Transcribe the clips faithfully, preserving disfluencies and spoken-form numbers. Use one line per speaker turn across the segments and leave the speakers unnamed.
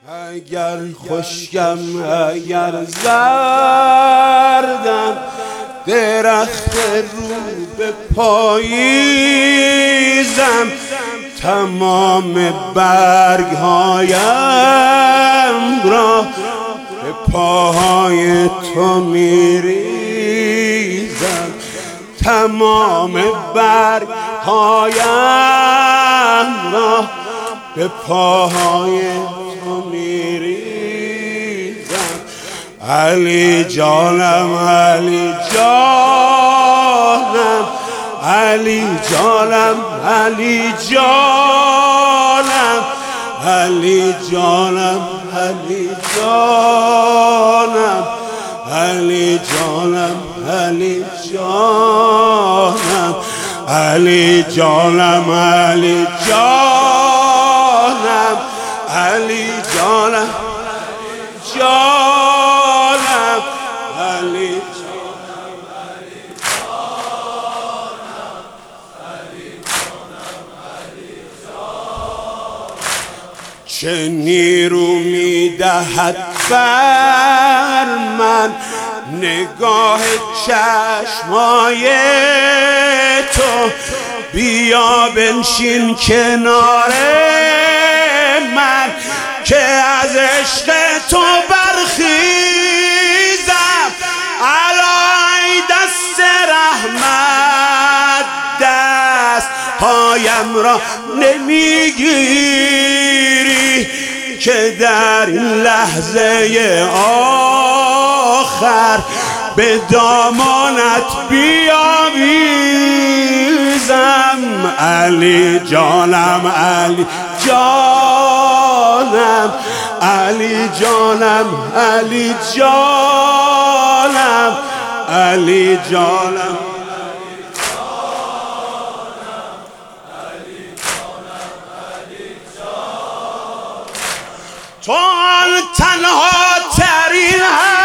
اگر خشکم اگر زردم درخت رو به پاییزم تمام برگ هایم را به پاهای تو میریزم تمام برگ هایم را به پاهای تو میریزم علی جانم علی جانم علی جانم علی جانم علی جانم علی جانم علی جانم علی جانم علی جانم علی جانم علی جانم جانم علی چه نیرو میدهد بر من نگاه چشمای تو بیا بنشین کنار من که از عشق تو برخیزم علای دست رحمت دست هایم را نمیگیری که در این لحظه آخر به دامانت بیاویزم علی جانم علی جانم علی جانم علی جانم علی جانم تو آن تنها ترین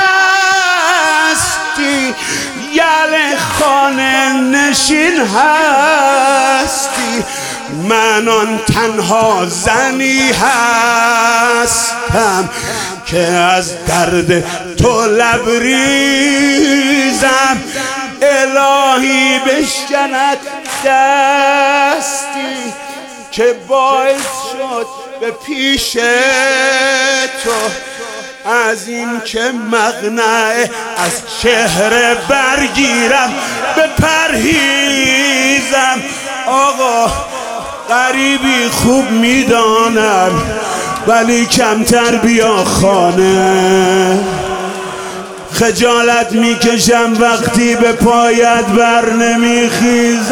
هستی یل خانه نشین هستی من آن تنها زنی هستم که از درد تو لبریزم الهی بشکند دستی که باعث شد به پیش تو از این که مقنعه از چهره برگیرم به پرهیزم آقا غریبی خوب میدانم ولی کمتر بیا خانه خجالت میکشم وقتی به پایت بر نمیخیزم